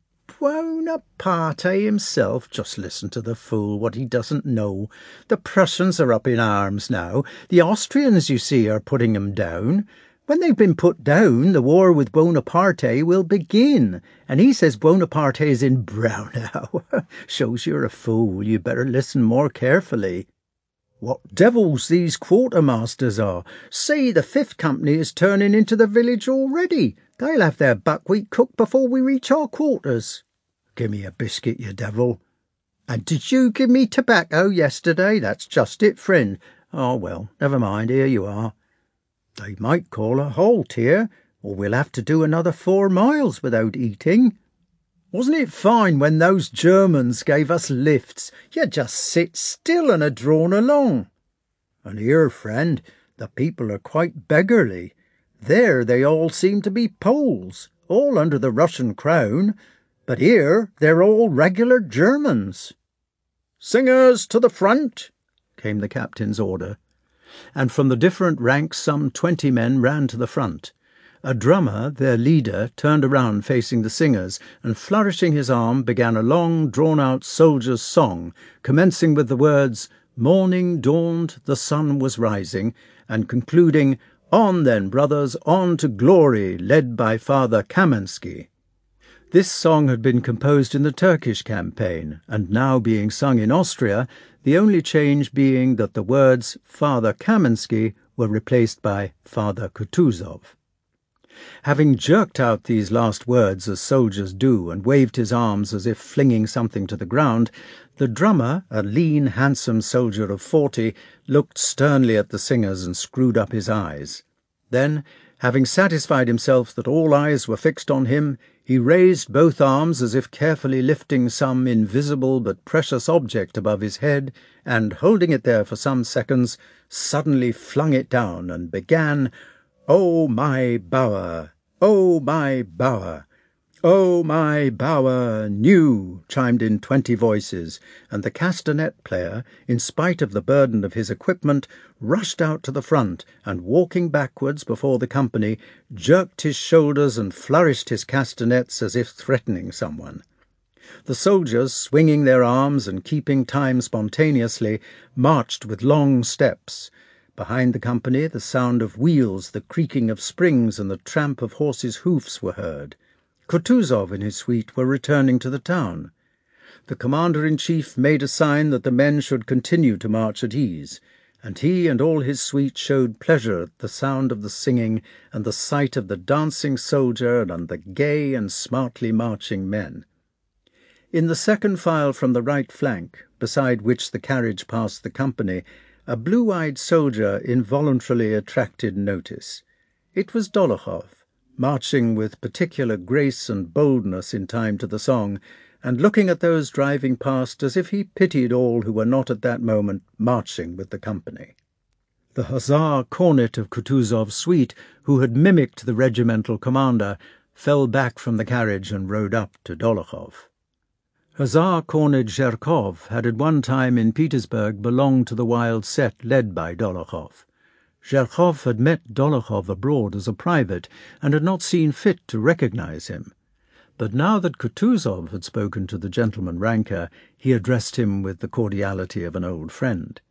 Buonaparte himself? Just listen to the fool, what he doesn't know. The Prussians are up in arms now. The Austrians, you see, are putting them down. When they've been put down, the war with Buonaparte will begin. And he says Buonaparte is in Braunau. Shows you're a fool. You better listen more carefully. What devils these quartermasters are! Say, the Fifth Company is turning into the village already. They'll have their buckwheat cooked before we reach our quarters. Give me a biscuit, you devil. And did you give me tobacco yesterday? That's just it, friend. Oh, well, never mind, here you are. They might call a halt here, or we'll have to do another four miles without eating. Wasn't it fine when those Germans gave us lifts? You just sit still and are drawn along. And here, friend, the people are quite beggarly. There they all seem to be Poles, all under the Russian crown, but here they're all regular Germans. Singers to the front, came the captain's order. And from the different ranks some twenty men ran to the front. A drummer, their leader, turned around facing the singers, and flourishing his arm began a long, drawn-out soldier's song, commencing with the words, "Morning dawned, the sun was rising," and concluding, "On then, brothers, on to glory, led by Father Kamensky." This song had been composed in the Turkish campaign, and now being sung in Austria, the only change being that the words Father Kamensky were replaced by Father Kutuzov. Having jerked out these last words as soldiers do and waved his arms as if flinging something to the ground, the drummer, a lean, handsome soldier of forty, looked sternly at the singers and screwed up his eyes. Then, having satisfied himself that all eyes were fixed on him, he raised both arms as if carefully lifting some invisible but precious object above his head, and, holding it there for some seconds, suddenly flung it down and began, "Oh, my bower, oh, my bower, oh, my bower, new," chimed in twenty voices, and the castanet player, in spite of the burden of his equipment, rushed out to the front, and walking backwards before the company, jerked his shoulders and flourished his castanets as if threatening someone. The soldiers, swinging their arms and keeping time spontaneously, marched with long steps. Behind the company the sound of wheels, the creaking of springs, and the tramp of horses' hoofs were heard. Kutuzov and his suite were returning to the town. The commander-in-chief made a sign that the men should continue to march at ease, and he and all his suite showed pleasure at the sound of the singing and the sight of the dancing soldier and the gay and smartly marching men. In the second file from the right flank, beside which the carriage passed the company, a blue-eyed soldier involuntarily attracted notice. It was Dolokhov, marching with particular grace and boldness in time to the song, and looking at those driving past as if he pitied all who were not at that moment marching with the company. The hussar cornet of Kutuzov's suite, who had mimicked the regimental commander, fell back from the carriage and rode up to Dolokhov. Hussar Cornet Zherkov had at one time in Petersburg belonged to the wild set led by Dolokhov. Zherkov had met Dolokhov abroad as a private and had not seen fit to recognize him. But now that Kutuzov had spoken to the gentleman ranker, he addressed him with the cordiality of an old friend.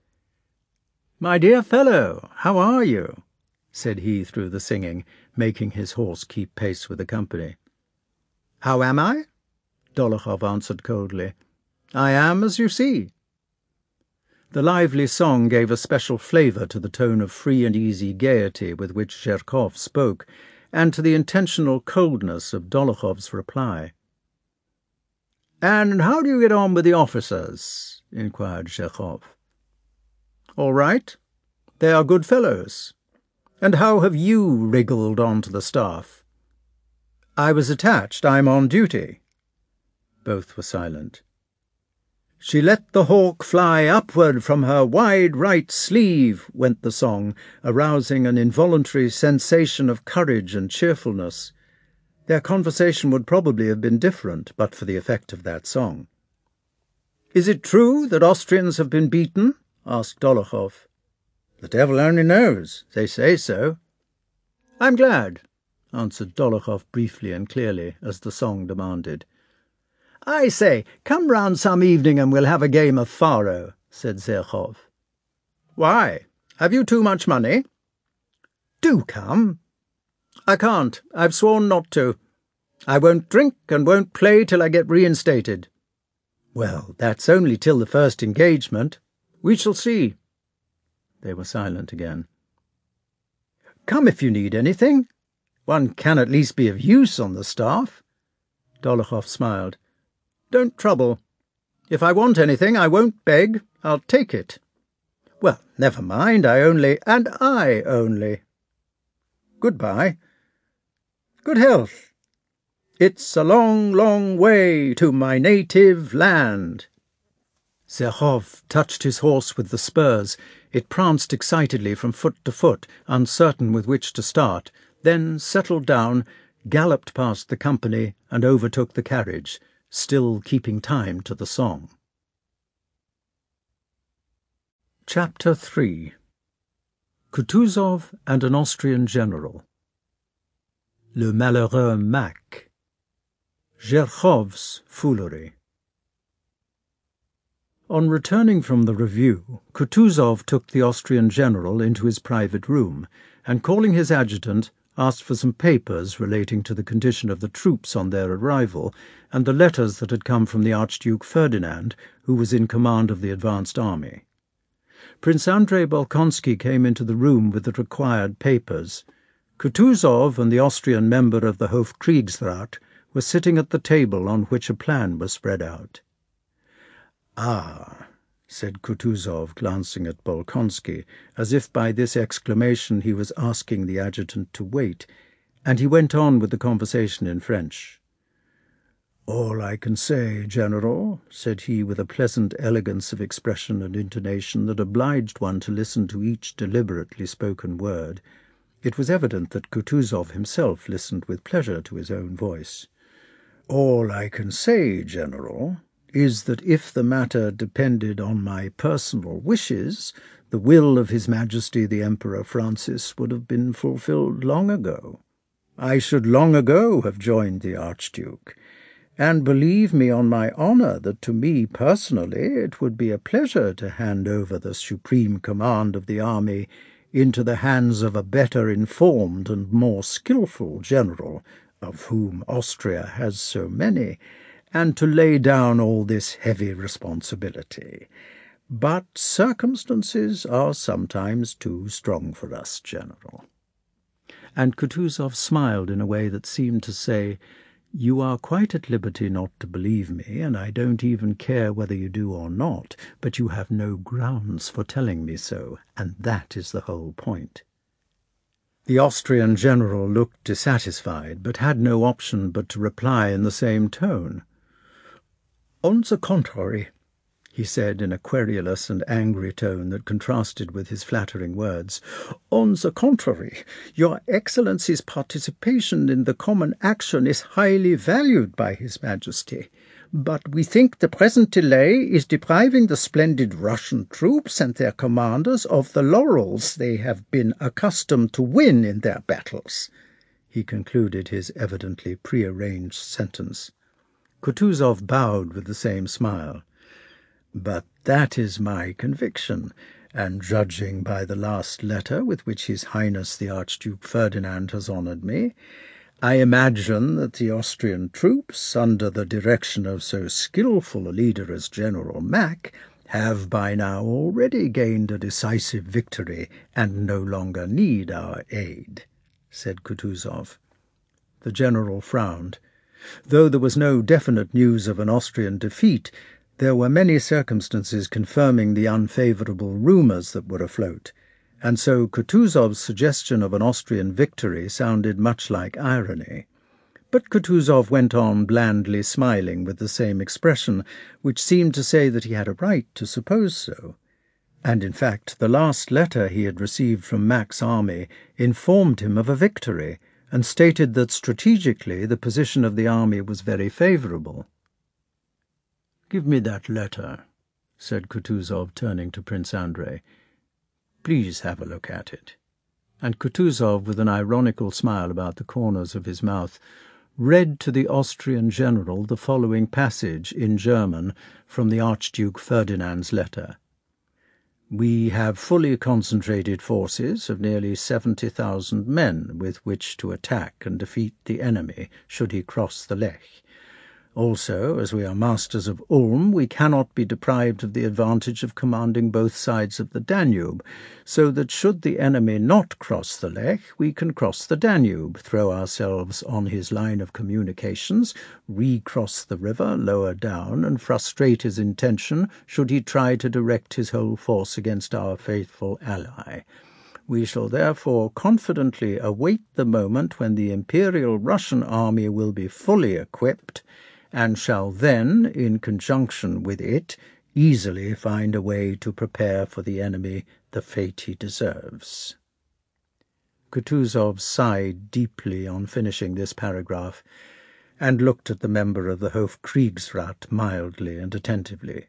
"My dear fellow, how are you?" said he through the singing, making his horse keep pace with the company. "How am I?" Dolokhov answered coldly. "I am as you see." The lively song gave a special flavour to the tone of free and easy gaiety with which Zherkov spoke, and to the intentional coldness of Dolokhov's reply. "And how do you get on with the officers?" inquired Zherkov. "All right. They are good fellows. And how have you wriggled onto the staff?" "I was attached. I'm on duty." Both were silent. "She let the hawk fly upward from her wide right sleeve," went the song, arousing an involuntary sensation of courage and cheerfulness. Their conversation would probably have been different but for the effect of that song. "Is it true that Austrians have been beaten?" asked Dolokhov. "The devil only knows. They say so." "I'm glad," answered Dolokhov briefly and clearly, as the song demanded. "I say, come round some evening and we'll have a game of faro," said Zherkov. "Why? Have you too much money?" "Do come." "I can't. I've sworn not to. I won't drink and won't play till I get reinstated." "Well, that's only till the first engagement." "We shall see." They were silent again. "Come if you need anything. One can at least be of use on the staff." Dolokhov smiled. "Don't trouble. If I want anything, I won't beg. I'll take it." "Well, never mind. I only—" "And I only." "Goodbye." "Good health." "It's a long, long way to my native land." Zherkov touched his horse with the spurs. It pranced excitedly from foot to foot, uncertain with which to start, then settled down, galloped past the company, and overtook the carriage, still keeping time to the song. Chapter three. Kutuzov and an Austrian General. Le Malheureux Mack. Zherkov's foolery. On returning from the review, Kutuzov took the Austrian general into his private room, and calling his adjutant, asked for some papers relating to the condition of the troops on their arrival, and the letters that had come from the Archduke Ferdinand, who was in command of the advanced army. Prince Andrei Bolkonsky came into the room with the required papers. Kutuzov and the Austrian member of the Hofkriegsrat were sitting at the table on which a plan was spread out. "Ah," said Kutuzov, glancing at Bolkonsky, as if by this exclamation he was asking the adjutant to wait, and he went on with the conversation in French. "All I can say, General," said he with a pleasant elegance of expression and intonation that obliged one to listen to each deliberately spoken word. It was evident that Kutuzov himself listened with pleasure to his own voice. "All I can say, General, is that if the matter depended on my personal wishes, the will of His Majesty the Emperor Francis would have been fulfilled long ago. I should long ago have joined the Archduke, and believe me on my honour that to me personally it would be a pleasure to hand over the supreme command of the army into the hands of a better informed and more skilful general, of whom Austria has so many, and to lay down all this heavy responsibility. But circumstances are sometimes too strong for us, General." And Kutuzov smiled in a way that seemed to say, "You are quite at liberty not to believe me, and I don't even care whether you do or not, but you have no grounds for telling me so, and that is the whole point." The Austrian general looked dissatisfied, but had no option but to reply in the same tone. "On the contrary," he said in a querulous and angry tone that contrasted with his flattering words, "on the contrary, your Excellency's participation in the common action is highly valued by His Majesty. But we think the present delay is depriving the splendid Russian troops and their commanders of the laurels they have been accustomed to win in their battles." He concluded his evidently prearranged sentence. Kutuzov bowed with the same smile. "But that is my conviction, and judging by the last letter with which His Highness the Archduke Ferdinand has honoured me, I imagine that the Austrian troops, under the direction of so skilful a leader as General Mack, have by now already gained a decisive victory and no longer need our aid," said Kutuzov. The general frowned. Though there was no definite news of an Austrian defeat, there were many circumstances confirming the unfavourable rumours that were afloat, and so Kutuzov's suggestion of an Austrian victory sounded much like irony. But Kutuzov went on blandly smiling with the same expression, which seemed to say that he had a right to suppose so. And in fact, the last letter he had received from Mack's army informed him of a victory, and stated that strategically the position of the army was very favourable. "Give me that letter," said Kutuzov, turning to Prince Andrei. "Please have a look at it." And Kutuzov, with an ironical smile about the corners of his mouth, read to the Austrian general the following passage in German from the Archduke Ferdinand's letter. "We have fully concentrated forces of nearly seventy thousand men with which to attack and defeat the enemy should he cross the Lech. Also, as we are masters of Ulm, we cannot be deprived of the advantage of commanding both sides of the Danube, so that should the enemy not cross the Lech, we can cross the Danube, throw ourselves on his line of communications, recross the river lower down, and frustrate his intention should he try to direct his whole force against our faithful ally. We shall therefore confidently await the moment when the Imperial Russian army will be fully equipped, and shall then, in conjunction with it, easily find a way to prepare for the enemy the fate he deserves." Kutuzov sighed deeply on finishing this paragraph, and looked at the member of the Hofkriegsrat mildly and attentively.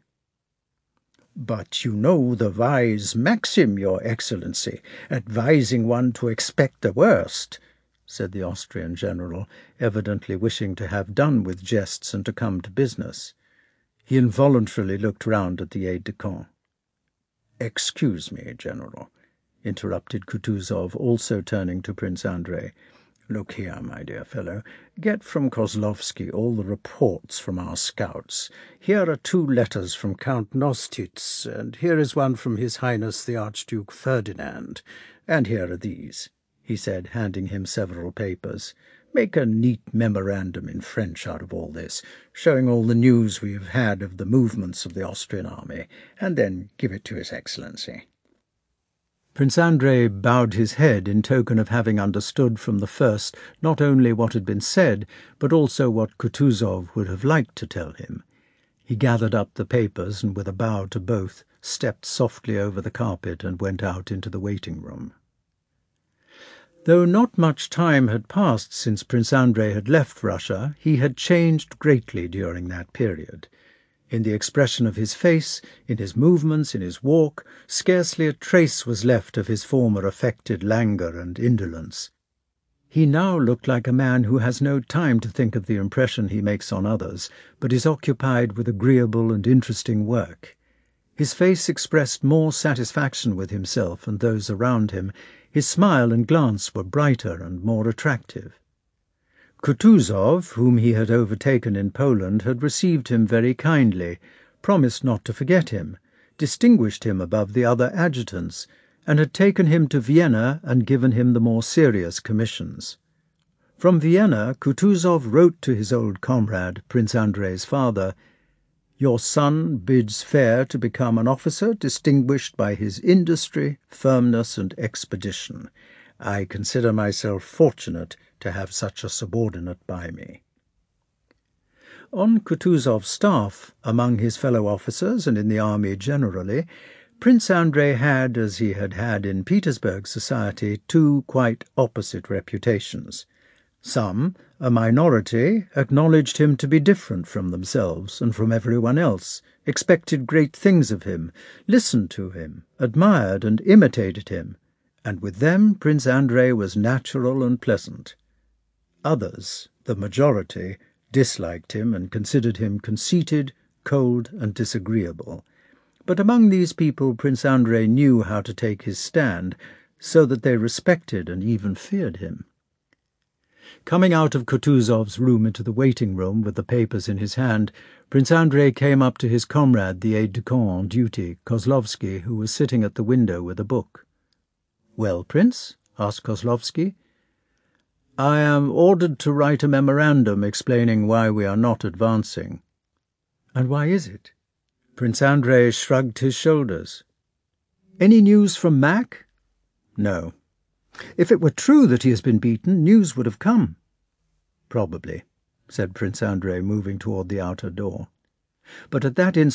"But you know the wise maxim, Your Excellency, advising one to expect the worst," said the Austrian general, evidently wishing to have done with jests and to come to business. He involuntarily looked round at the aide-de-camp. "Excuse me, General," interrupted Kutuzov, also turning to Prince Andrei. "Look here, my dear fellow, get from Kozlovsky all the reports from our scouts. Here are two letters from Count Nostitz, and here is one from His Highness the Archduke Ferdinand, and here are these," he said, handing him several papers. "Make a neat memorandum in French out of all this, showing all the news we have had of the movements of the Austrian army, and then give it to His Excellency." Prince Andrei bowed his head in token of having understood from the first not only what had been said, but also what Kutuzov would have liked to tell him. He gathered up the papers, and with a bow to both, stepped softly over the carpet and went out into the waiting-room. Though not much time had passed since Prince Andrei had left Russia, he had changed greatly during that period. In the expression of his face, in his movements, in his walk, scarcely a trace was left of his former affected languor and indolence. He now looked like a man who has no time to think of the impression he makes on others, but is occupied with agreeable and interesting work. His face expressed more satisfaction with himself and those around him. His smile and glance were brighter and more attractive. Kutuzov, whom he had overtaken in Poland, had received him very kindly, promised not to forget him, distinguished him above the other adjutants, and had taken him to Vienna and given him the more serious commissions. From Vienna, Kutuzov wrote to his old comrade, Prince Andrei's father, "Your son bids fair to become an officer distinguished by his industry, firmness, and expedition. I consider myself fortunate to have such a subordinate by me." On Kutuzov's staff, among his fellow officers and in the army generally, Prince Andrei had, as he had had in Petersburg society, two quite opposite reputations. Some, a minority, acknowledged him to be different from themselves and from everyone else, expected great things of him, listened to him, admired and imitated him, and with them Prince Andrei was natural and pleasant. Others, the majority, disliked him and considered him conceited, cold, and disagreeable. But among these people Prince Andrei knew how to take his stand, so that they respected and even feared him. Coming out of Kutuzov's room into the waiting-room with the papers in his hand, Prince Andrei came up to his comrade, the aide-de-camp on duty, Kozlovsky, who was sitting at the window with a book. "Well, Prince?" asked Kozlovsky. "I am ordered to write a memorandum explaining why we are not advancing." "And why is it?" Prince Andrei shrugged his shoulders. "Any news from Mack?" "No." "If it were true that he has been beaten, news would have come." "Probably," said Prince Andrei, moving toward the outer door. But at that instant